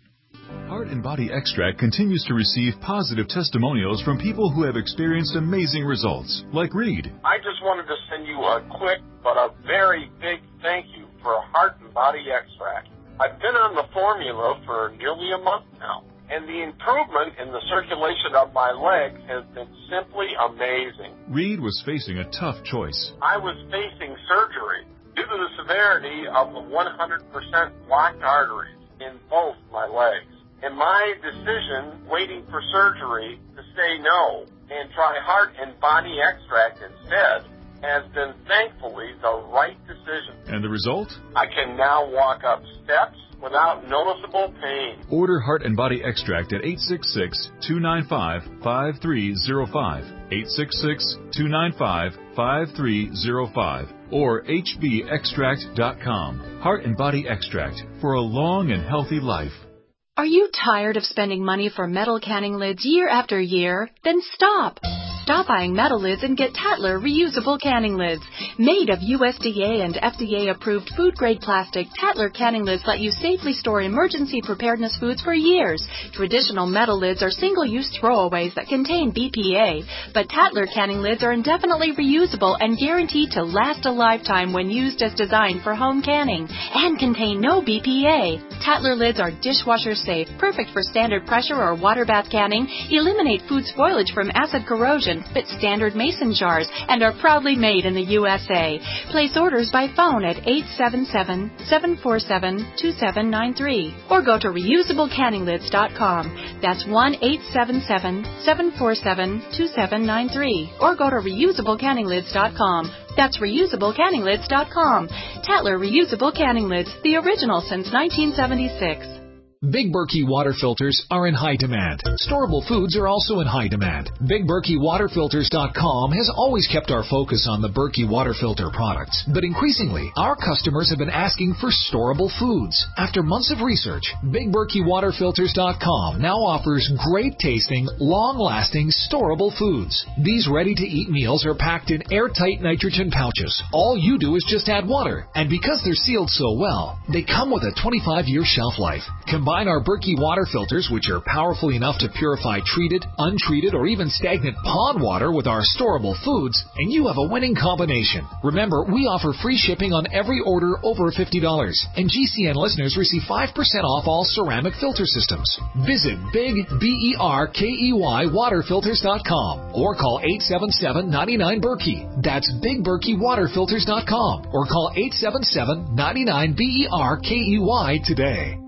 Heart and Body Extract continues to receive positive testimonials from people who have experienced amazing results, like Reed. I just wanted to send you a quick but a very big thank you for Heart and Body Extract. I've been on the formula for nearly a month now, and the improvement in the circulation of my legs has been simply amazing. Reed was facing a tough choice. I was facing surgery due to the severity of the one hundred percent blocked arteries in both my legs. And my decision, waiting for surgery, to say no and try Heart and Body Extract instead, has been thankfully the right decision. And the result? I can now walk up steps without noticeable pain. Order Heart and Body Extract at eight six six, two nine five, five three zero five, eight six six, two nine five, five three zero five, or h b extract dot com. Heart and Body Extract for a long and healthy life. Are you tired of spending money for metal canning lids year after year? Then stop. Stop buying metal lids and get Tatler reusable canning lids. Made of U S D A and F D A-approved food-grade plastic, Tatler canning lids let you safely store emergency preparedness foods for years. Traditional metal lids are single-use throwaways that contain B P A, but Tatler canning lids are indefinitely reusable and guaranteed to last a lifetime when used as designed for home canning, and contain no B P A. Tatler lids are dishwasher safe, perfect for standard pressure or water bath canning, eliminate food spoilage from acid corrosion, fit standard mason jars, and are proudly made in the U S A. Place orders by phone at eight seven seven, seven four seven, two seven nine three or go to reusable canning lids dot com. That's one eight seven seven, seven four seven, two seven nine three or go to reusable canning lids dot com. That's reusable canning lids dot com. Tatler Reusable Canning Lids, the original since nineteen seventy-six. Big Berkey water filters are in high demand. Storable foods are also in high demand. Big Berkey Water Filters dot com has always kept our focus on the Berkey water filter products, but increasingly, our customers have been asking for storable foods. After months of research, Big Berkey Water Filters dot com now offers great-tasting, long-lasting, storable foods. These ready-to-eat meals are packed in airtight nitrogen pouches. All you do is just add water, and because they're sealed so well, they come with a twenty-five year shelf life. Combine our Berkey water filters, which are powerful enough to purify treated, untreated, or even stagnant pond water with our storable foods, and you have a winning combination. Remember, we offer free shipping on every order over fifty dollars, and G C N listeners receive five percent off all ceramic filter systems. Visit Big B E R K E Y Water Filters dot com or call eight seven seven, nine nine, Berkey. That's Big Berkey Water Filters dot com or call eight seven seven, nine nine, B E R K E Y today.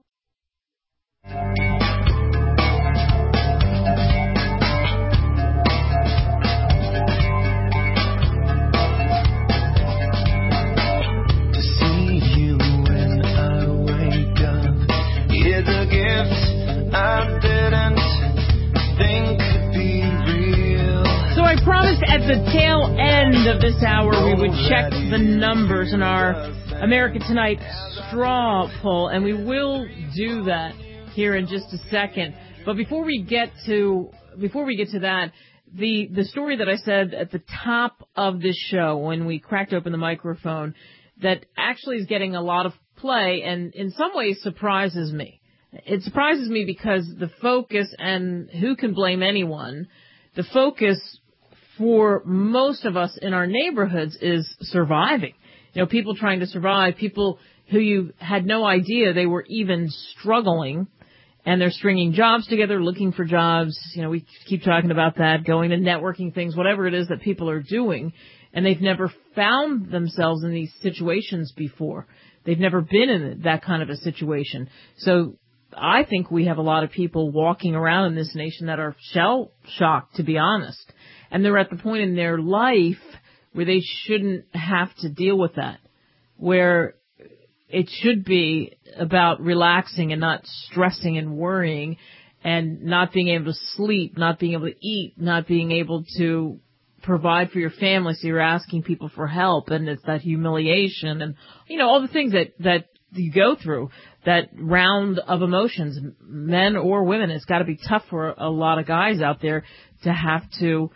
At the tail end of this hour, we would check the numbers in our America Tonight straw poll, and we will do that here in just a second. But before we get to before we get to that, the the story that I said at the top of this show when we cracked open the microphone that actually is getting a lot of play and in some ways surprises me. It surprises me because the focus, and who can blame anyone, the focus for most of us in our neighborhoods is surviving. You know, people trying to survive, people who you had no idea they were even struggling, and they're stringing jobs together, looking for jobs. You know, we keep talking about that, going to networking things, whatever it is that people are doing, and they've never found themselves in these situations before. They've never been in that kind of a situation. So I think we have a lot of people walking around in this nation that are shell-shocked, to be honest. And they're at the point in their life where they shouldn't have to deal with that, where it should be about relaxing and not stressing and worrying and not being able to sleep, not being able to eat, not being able to provide for your family, so you're asking people for help, and it's that humiliation and, you know, all the things that, that you go through, that round of emotions, men or women. It's got to be tough for a lot of guys out there to have to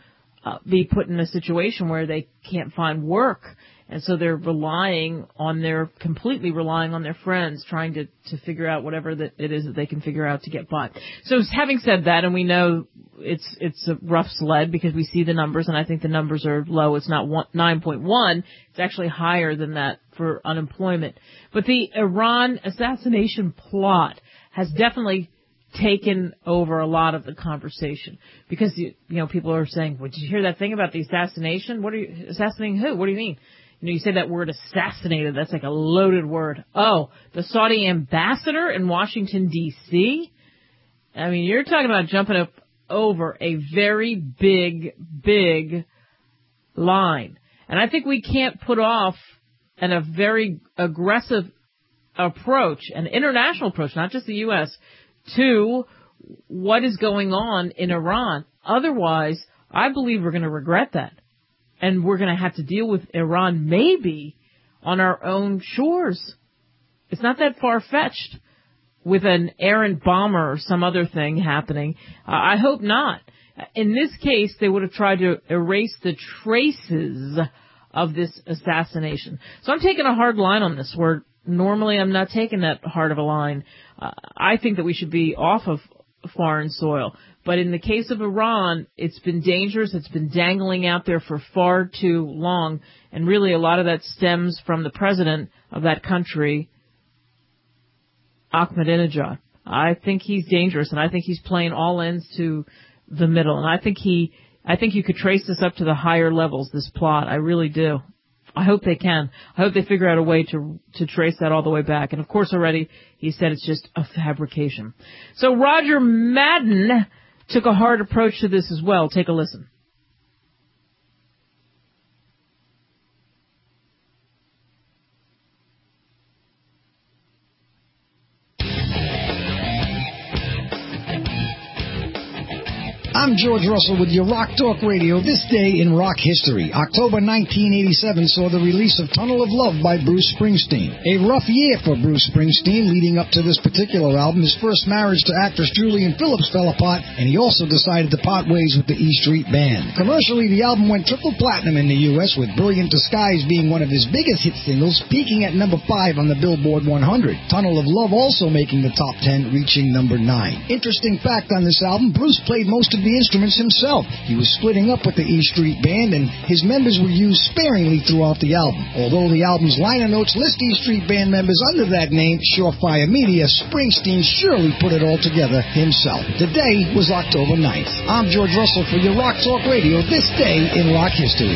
uh, be put in a situation where they can't find work. And so they're relying on their, completely relying on their friends, trying to, to figure out whatever that it is that they can figure out to get by. So having said that, and we know it's, it's a rough sled because we see the numbers, and I think the numbers are low. It's not one, nine point one. It's actually higher than that for unemployment. But the Iran assassination plot has definitely taken over a lot of the conversation because, you, you know, people are saying, well, did you hear that thing about the assassination? What are you, assassinating who? What do you mean? You know, you say that word assassinated, that's like a loaded word. Oh, the Saudi ambassador in Washington, D C? I mean, you're talking about jumping up over a very big, big line. And I think we can't put off an, a very aggressive approach, an international approach, not just the U S, to what is going on in Iran. Otherwise, I believe we're going to regret that. And we're going to have to deal with Iran maybe on our own shores. It's not that far-fetched with an errant bomber or some other thing happening. Uh, I hope not. In this case, they would have tried to erase the traces of this assassination. So I'm taking a hard line on this, where normally I'm not taking that hard of a line. Uh, I think that we should be off of foreign soil. But in the case of Iran, it's been dangerous. It's been dangling out there for far too long. And really a lot of that stems from the president of that country, Ahmadinejad. I think he's dangerous, and I think he's playing all ends to the middle. And I think he, I think you could trace this up to the higher levels, this plot. I really do. I hope they can. I hope they figure out a way to to trace that all the way back. And of course already he said it's just a fabrication. So Roger Madden took a hard approach to this as well. Take a listen. I'm George Russell with your Rock Talk Radio. This day in rock history. October nineteen eighty-seven saw the release of Tunnel of Love by Bruce Springsteen. A rough year for Bruce Springsteen leading up to this particular album. His first marriage to actress Julian Phillips fell apart, and he also decided to part ways with the E Street Band. Commercially, the album went triple platinum in the U S, with Brilliant Disguise being one of his biggest hit singles, peaking at number five on the Billboard one hundred. Tunnel of Love also making the top ten, reaching number nine. Interesting fact on this album, Bruce played most of the instruments himself. He was splitting up with the E Street Band, and his members were used sparingly throughout the album. Although the album's liner notes list E Street Band members under that name, Surefire Media, Springsteen surely put it all together himself. The day was October ninth. I'm George Russell for your Rock Talk Radio. This day in rock history.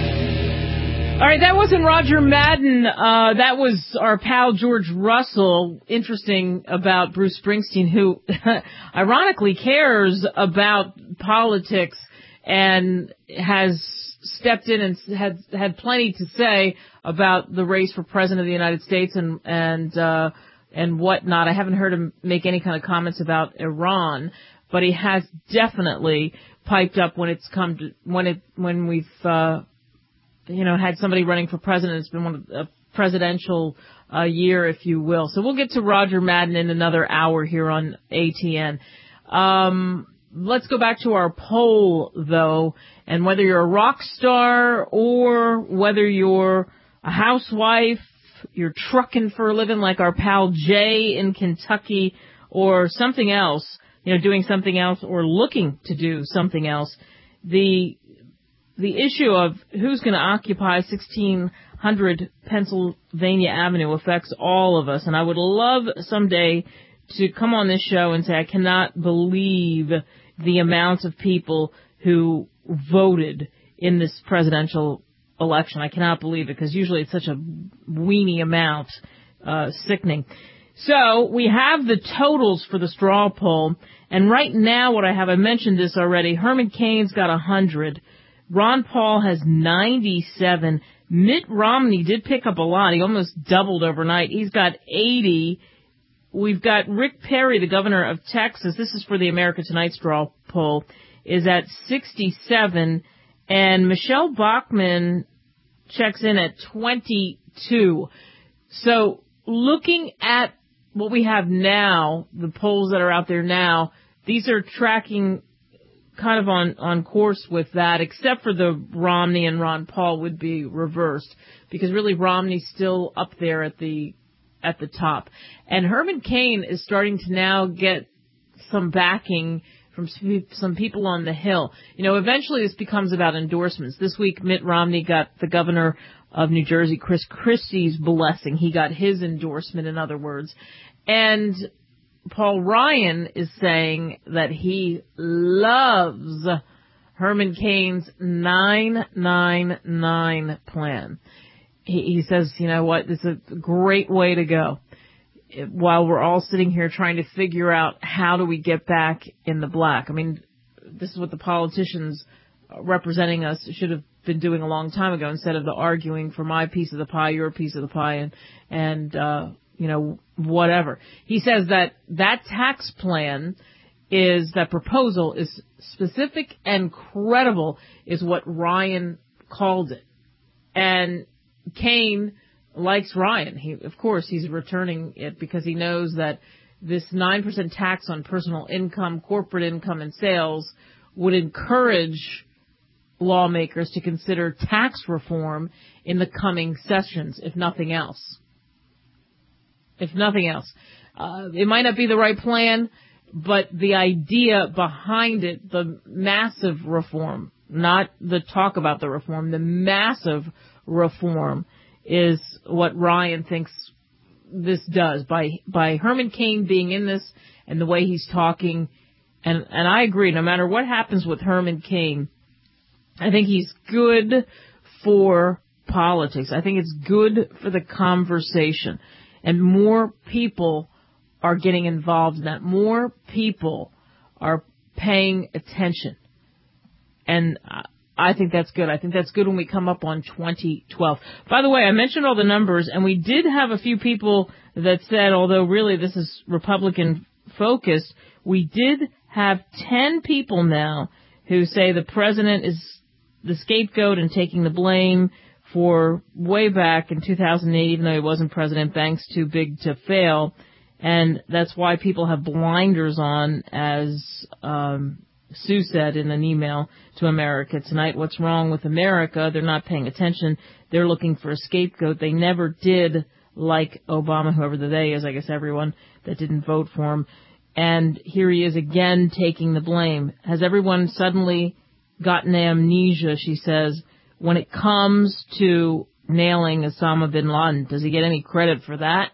All right, that wasn't Roger Madden. Uh, that was our pal George Russell. Interesting about Bruce Springsteen, who ironically cares about politics and has stepped in and had had plenty to say about the race for president of the United States and and uh, and whatnot. I haven't heard him make any kind of comments about Iran, but he has definitely piped up when it's come to when it when we've. Uh, you know, had somebody running for president. It's been one of a presidential uh, year, if you will. So we'll get to Roger Madden in another hour here on A T N. Um, let's go back to our poll, though, and whether you're a rock star or whether you're a housewife, you're trucking for a living like our pal Jay in Kentucky, or something else, you know, doing something else or looking to do something else, the The issue of who's going to occupy sixteen hundred Pennsylvania Avenue affects all of us. And I would love someday to come on this show and say I cannot believe the amount of people who voted in this presidential election. I cannot believe it, because usually it's such a weenie amount, uh, sickening. So we have the totals for the straw poll. And right now what I have, I mentioned this already, Herman Cain's got one hundred. Ron Paul has ninety-seven. Mitt Romney did pick up a lot. He almost doubled overnight. He's got eighty. We've got Rick Perry, the governor of Texas. This is for the America Tonight straw poll, is at sixty-seven. And Michelle Bachmann checks in at twenty-two. So looking at what we have now, the polls that are out there now, these are tracking kind of on, on course with that, except for the Romney and Ron Paul would be reversed, because really Romney's still up there at the at the top. And Herman Cain is starting to now get some backing from some people on the Hill. You know, eventually this becomes about endorsements. This week, Mitt Romney got the governor of New Jersey, Chris Christie's blessing. He got his endorsement, in other words. And Paul Ryan is saying that he loves Herman Cain's nine nine nine plan. He, he says, you know what, this is a great way to go. While we're all sitting here trying to figure out how do we get back in the black. I mean, this is what the politicians representing us should have been doing a long time ago, instead of the arguing for my piece of the pie, your piece of the pie, and, and, uh, you know, whatever. He says that that tax plan is, that proposal is specific and credible, is what Ryan called it. And Cain likes Ryan. He, of course, he's returning it because he knows that this nine percent tax on personal income, corporate income, and sales would encourage lawmakers to consider tax reform in the coming sessions, if nothing else. If nothing else. Uh, it might not be the right plan, but the idea behind it, the massive reform, not the talk about the reform, the massive reform is what Ryan thinks this does. By by Herman Cain being in this and the way he's talking, and, and I agree, no matter what happens with Herman Cain, I think he's good for politics. I think it's good for the conversation. And more people are getting involved in that. More people are paying attention. And I think that's good. I think that's good when we come up on twenty twelve. By the way, I mentioned all the numbers, and we did have a few people that said, although really this is Republican focused, we did have ten people now who say the president is the scapegoat and taking the blame for way back in two thousand eight, even though he wasn't president, thanks to Big to Fail. And that's why people have blinders on, as um Sue said in an email to America Tonight. What's wrong with America? They're not paying attention. They're looking for a scapegoat. They never did like Obama, whoever the they is, I guess everyone that didn't vote for him. And here he is again taking the blame. Has everyone suddenly gotten amnesia, she says, when it comes to nailing Osama bin Laden? Does he get any credit for that?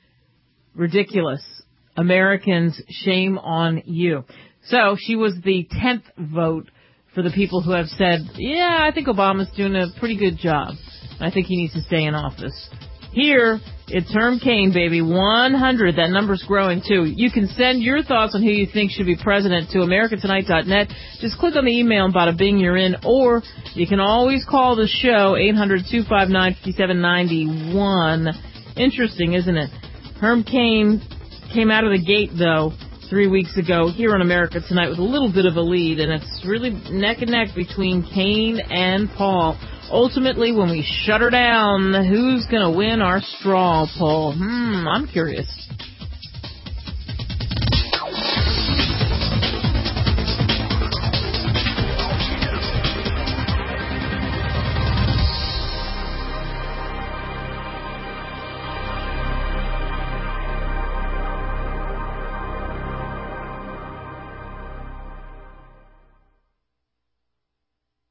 Ridiculous. Americans, shame on you. So she was the tenth vote for the people who have said, yeah, I think Obama's doing a pretty good job. I think he needs to stay in office. Here, it's Herm Cain, baby, one hundred. That number's growing, too. You can send your thoughts on who you think should be president to america tonight dot net. Just click on the email and bada bing, you're in. Or you can always call the show, eight hundred, two five nine, five seven nine one. Interesting, isn't it? Herm Cain came out of the gate, though, three weeks ago here on America Tonight with a little bit of a lead, and it's really neck and neck between Cain and Paul. Ultimately, when we shut her down, who's going to win our straw poll? Hmm, I'm curious.